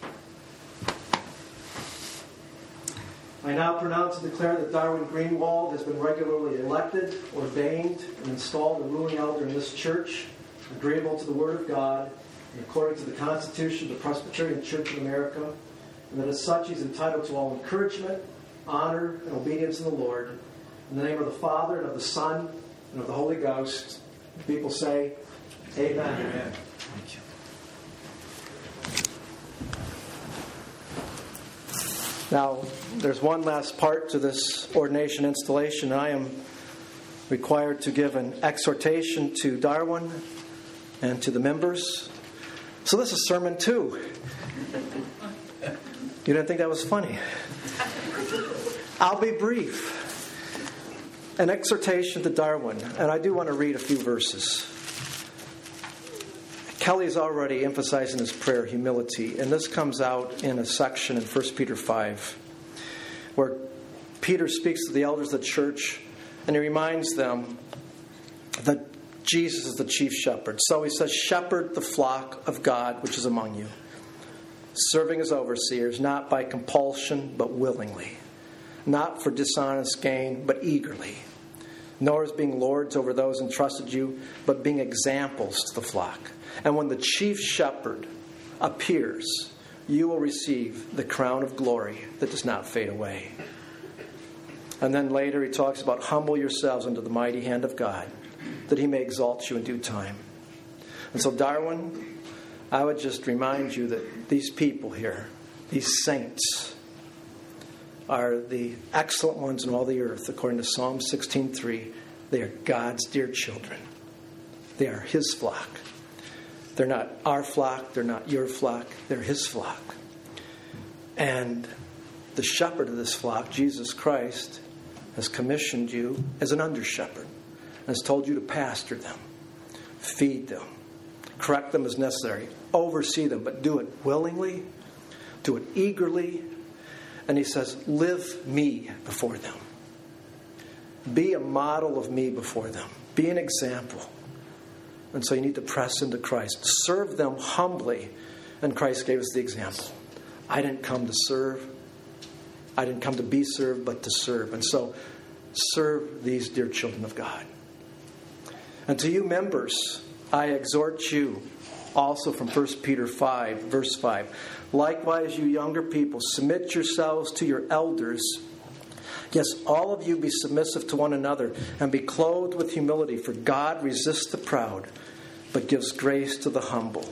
I now pronounce and declare that Darwin Greenwald has been regularly elected, ordained, and installed a ruling elder in this church, agreeable to the Word of God, and according to the Constitution of the Presbyterian Church in America, and that as such he is entitled to all encouragement, honor, and obedience in the Lord. In the name of the Father, and of the Son, and of the Holy Ghost, people say, Amen. Amen. Thank you. Now, there's one last part to this ordination installation. I am required to give an exhortation to Darwin and to the members. So this is sermon 2. You didn't think that was funny? I'll be brief. An exhortation to Darwin, and I do want to read a few verses. Kelly's already emphasized in his prayer humility, and this comes out in a section in 1 Peter 5, where Peter speaks to the elders of the church, and he reminds them that Jesus is the chief shepherd. So he says, shepherd the flock of God which is among you, serving as overseers, not by compulsion, but willingly, not for dishonest gain, but eagerly, nor as being lords over those entrusted you, but being examples to the flock. And when the chief shepherd appears, you will receive the crown of glory that does not fade away. And then later he talks about humble yourselves under the mighty hand of God, that he may exalt you in due time. And so, Darwin, I would just remind you that these people here, these saints, are the excellent ones in all the earth, according to Psalm 16:3. They are God's dear children. They are his flock. They're not our flock. They're not your flock. They're his flock. And the shepherd of this flock, Jesus Christ, has commissioned you as an under-shepherd and has told you to pastor them, feed them, correct them as necessary, oversee them, but do it willingly, do it eagerly. And he says, live me before them. Be a model of me before them. Be an example. And so you need to press into Christ. Serve them humbly. And Christ gave us the example. I didn't come to serve. I didn't come to be served, but to serve. And so serve these dear children of God. And to you members, I exhort you also from 1 Peter 5, verse 5. Likewise, you younger people, submit yourselves to your elders. Yes, all of you be submissive to one another and be clothed with humility, for God resists the proud, but gives grace to the humble.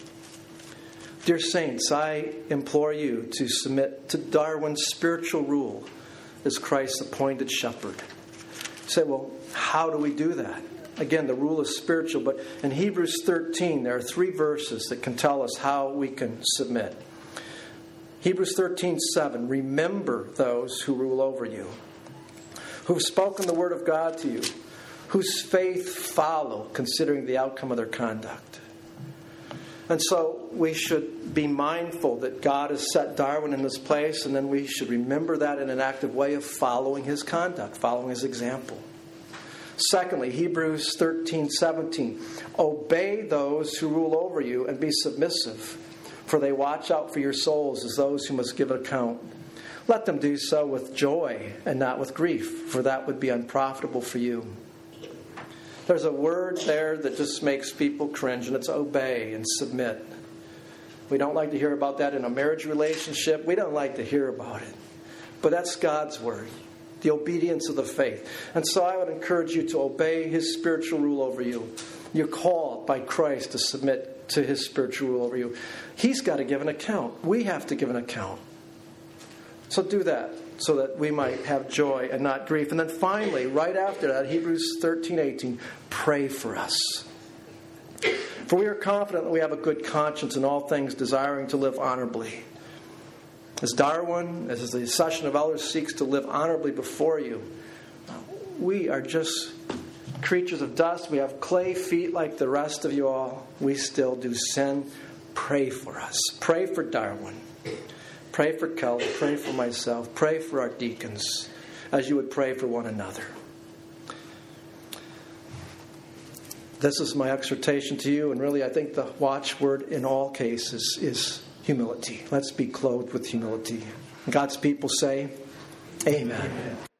Dear saints, I implore you to submit to Darwin's spiritual rule as Christ's appointed shepherd. You say, well, how do we do that? Again, the rule is spiritual, but in Hebrews 13, there are 3 verses that can tell us how we can submit. Hebrews 13:7, remember those who rule over you, who've spoken the word of God to you, whose faith follow, considering the outcome of their conduct. And so we should be mindful that God has set Darwin in this place, and then we should remember that in an active way of following his conduct, following his example. Secondly, Hebrews 13:17. Obey those who rule over you and be submissive, for they watch out for your souls as those who must give an account. Let them do so with joy and not with grief, for that would be unprofitable for you. There's a word there that just makes people cringe, and it's obey and submit. We don't like to hear about that in a marriage relationship. We don't like to hear about it. But that's God's word, the obedience of the faith. And so I would encourage you to obey his spiritual rule over you. You're called by Christ to submit to his spiritual rule over you. He's got to give an account. We have to give an account. So do that, so that we might have joy and not grief. And then finally, right after that, Hebrews 13:18, pray for us. For we are confident that we have a good conscience in all things, desiring to live honorably. As Darwin, as the session of elders seeks to live honorably before you, we are just creatures of dust. We have clay feet like the rest of you all. We still do sin. Pray for us. Pray for Darwin. Pray for Kelly. Pray for myself. Pray for our deacons as you would pray for one another. This is my exhortation to you, and really I think the watchword in all cases is humility. Let's be clothed with humility. God's people say, Amen.